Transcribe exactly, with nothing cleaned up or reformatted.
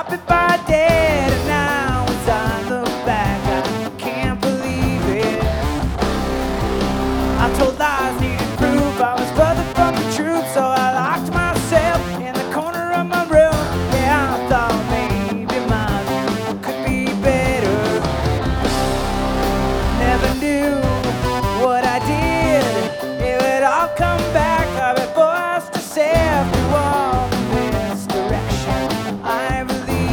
stop if I did. And now as I look back, I can't believe it. I told lies to